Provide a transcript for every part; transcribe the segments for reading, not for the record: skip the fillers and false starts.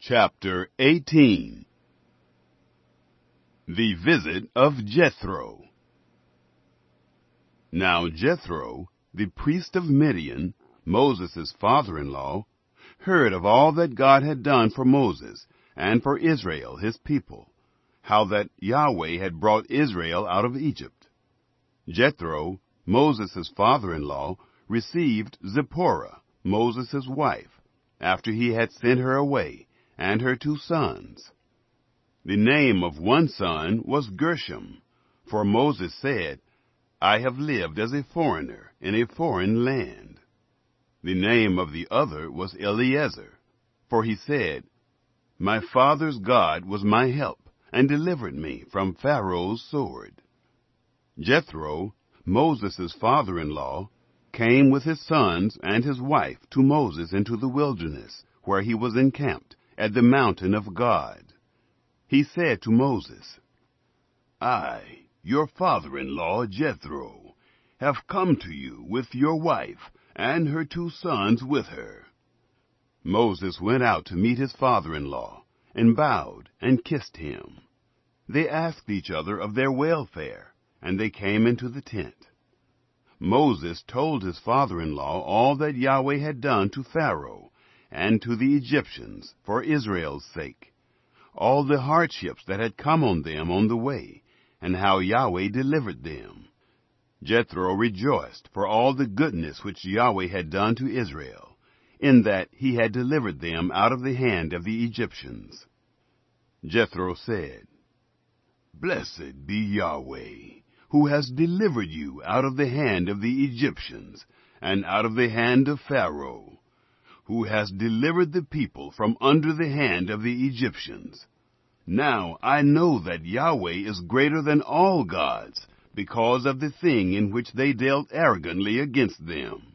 Chapter 18. The Visit of Jethro. Now Jethro, the priest of Midian, Moses' father-in-law, heard of all that God had done for Moses and for Israel his people, how that Yahweh had brought Israel out of Egypt. Jethro, Moses' father-in-law, received Zipporah, Moses' wife, after he had sent her away, and her 2 sons. The name of one son was Gershom, for Moses said, I have lived as a foreigner in a foreign land. The name of the other was Eliezer, for he said, My father's God was my help, and delivered me from Pharaoh's sword. Jethro, Moses' father-in-law, came with his sons and his wife to Moses into the wilderness, where he was encamped, at the mountain of God. He said to Moses, I, your father-in-law Jethro, have come to you with your wife and her 2 sons with her. Moses went out to meet his father-in-law, and bowed and kissed him. They asked each other of their welfare, and they came into the tent. Moses told his father-in-law all that Yahweh had done to Pharaoh and to the Egyptians for Israel's sake, all the hardships that had come on them on the way, and how Yahweh delivered them. Jethro rejoiced for all the goodness which Yahweh had done to Israel, in that he had delivered them out of the hand of the Egyptians. Jethro said, Blessed be Yahweh, who has delivered you out of the hand of the Egyptians, and out of the hand of Pharaoh, who has delivered the people from under the hand of the Egyptians. Now I know that Yahweh is greater than all gods, because of the thing in which they dealt arrogantly against them.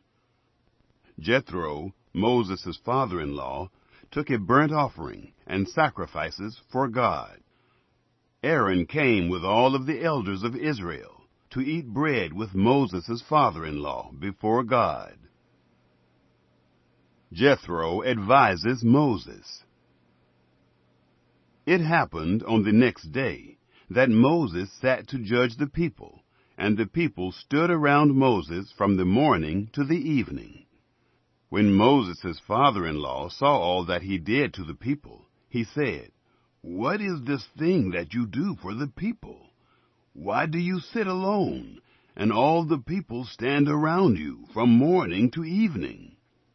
Jethro, Moses' father-in-law, took a burnt offering and sacrifices for God. Aaron came with all of the elders of Israel to eat bread with Moses' father-in-law before God. Jethro advises Moses. It happened on the next day that Moses sat to judge the people, and the people stood around Moses from the morning to the evening. When Moses' father-in-law saw all that he did to the people, he said, What is this thing that you do for the people? Why do you sit alone, and all the people stand around you from morning to evening?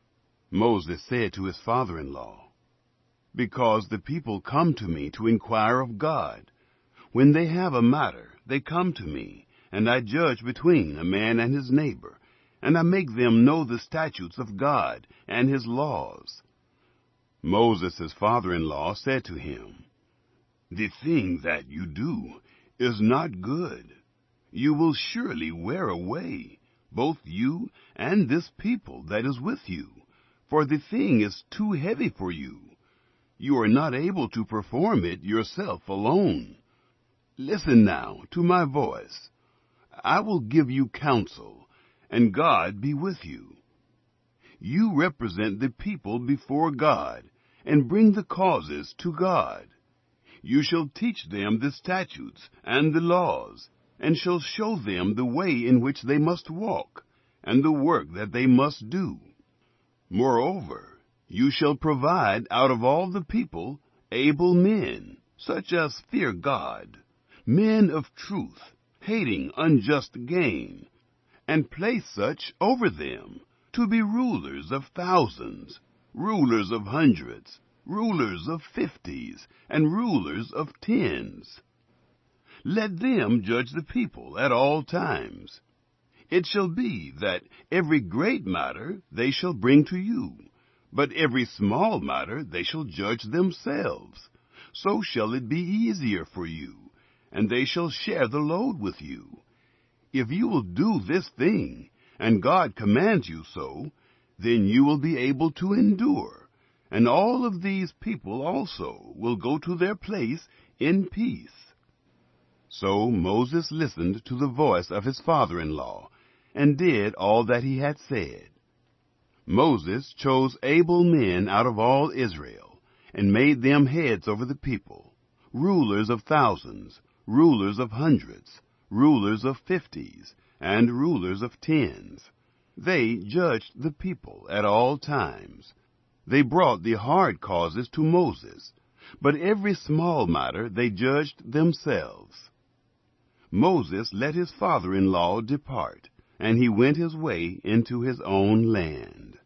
Moses said to his father-in-law, Because the people come to me to inquire of God. When they have a matter, they come to me, and I judge between a man and his neighbor, and I make them know the statutes of God and his laws. Moses' father-in-law said to him, The thing that you do is not good. You will surely wear away, both you and this people that is with you, for the thing is too heavy for you. You are not able to perform it yourself alone. Listen now to my voice. I will give you counsel, and God be with you. You represent the people before God, and bring the causes to God. You shall teach them the statutes and the laws, and shall show them the way in which they must walk, and the work that they must do. Moreover, you shall provide out of all the people able men, such as fear God, men of truth, hating unjust gain, and place such over them, to be rulers of thousands, rulers of hundreds, rulers of 50s, and rulers of 10s. Let them judge the people at all times. It shall be that every great matter they shall bring to you, but every small matter they shall judge themselves. So shall it be easier for you, and they shall share the load with you. If you will do this thing, and God commands you so, then you will be able to endure, and all of these people also will go to their place in peace. So Moses listened to the voice of his father-in-law, and did all that he had said. Moses chose able men out of all Israel, and made them heads over the people, rulers of thousands, rulers of hundreds, rulers of 50s, and rulers of 10s. They judged the people at all times. They brought the hard causes to Moses, but every small matter they judged themselves. Moses let his father-in-law depart, and he went his way into his own land.